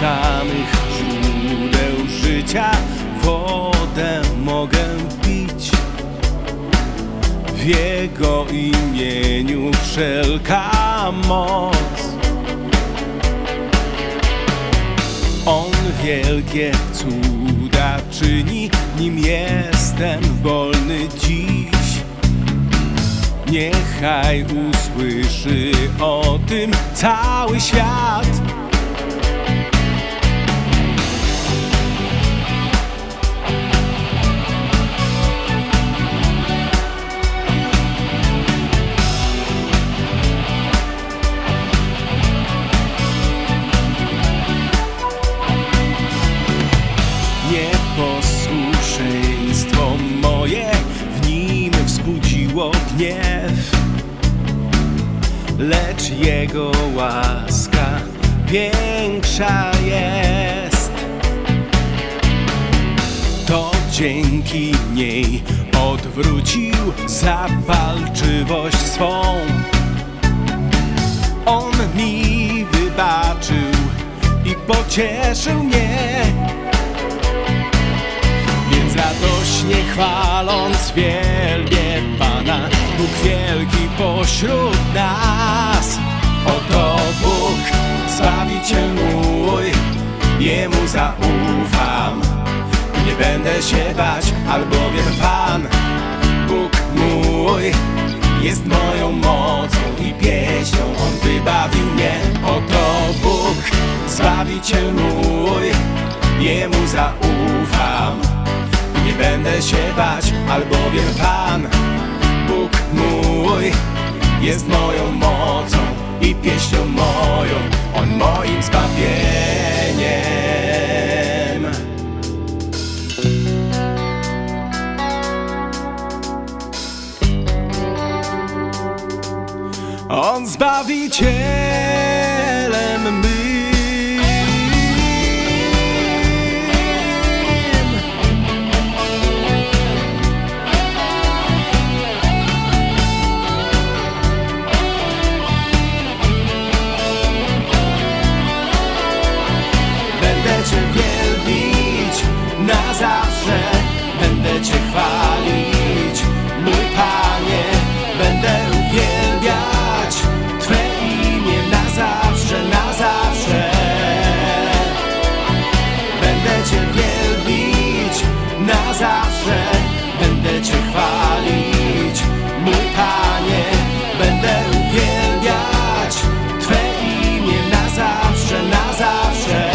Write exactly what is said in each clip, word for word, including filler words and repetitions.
samych źródeł życia wodę mogę pić. W Jego imieniu wszelka moc. On wielkie cuda czyni, nim jestem wolny dziś. Niechaj usłyszy o tym cały świat. Nieposłuszeństwo moje w nim wzbudziło gniew, lecz Jego łaska większa jest. To dzięki niej odwrócił zapalczywość swą. On mi wybaczył i pocieszył mnie. Więc radośnie chwaląc wielbię Pana, Bóg wielki pośród nas. Oto Bóg, Zbawiciel mój, Jemu zaufam. Nie będę się bać, albowiem Pan, Bóg mój, jest moją mocą i pieśnią. On wybawił mnie. Oto Bóg, Zbawiciel mój, Jemu zaufam. Nie będę się bać, albowiem Pan, Bóg mój, jest moją mocą i pieśnią moją. On moim zbawieniem. On Zbawicielem mym. Będę Cię wielbić na zawsze, będę Cię chwalić, mój Panie. Będę uwielbiać Twe imię na zawsze, na zawsze. Będę Cię wielbić na zawsze, będę Cię chwalić, mój Panie. Będę uwielbiać Twe imię na zawsze, na zawsze.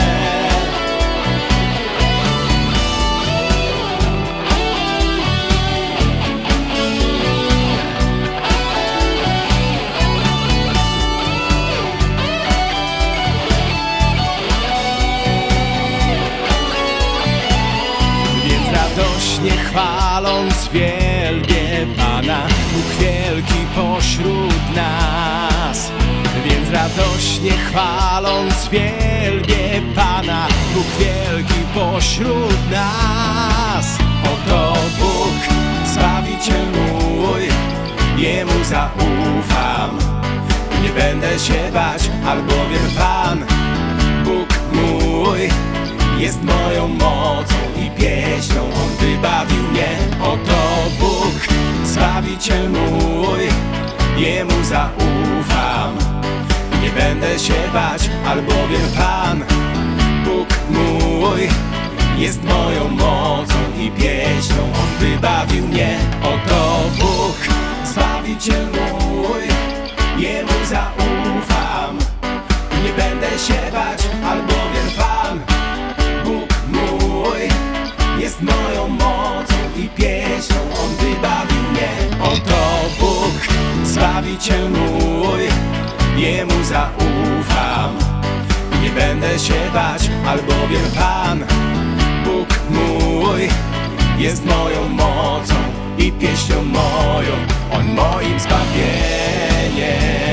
Radośnie chwaląc wielbię Pana, Bóg wielki pośród nas. Więc radośnie chwaląc wielbię Pana, Bóg wielki pośród nas. Oto Bóg, Zbawiciel mój, Jemu zaufam. Nie będę się bać, albowiem Pan, Bóg mój, jest moją mocą i pieśnią. On wybawił mnie. Oto Bóg, Zbawiciel mój, Jemu zaufam. Nie będę się bać, albowiem Pan, Bóg mój, jest moją mocą i pieśnią. On wybawił mnie. Oto Bóg, Zbawiciel mój, Jemu zaufam. Nie będę się bać, albowiem Pan, Bóg mój, jest moją mocą i pieśnią. On wybawił mnie. Oto Bóg, Zbawiciel mój, Jemu zaufam. Nie będę się bać, albowiem Pan, Bóg mój, jest moją mocą i pieśnią moją. On moim zbawieniem.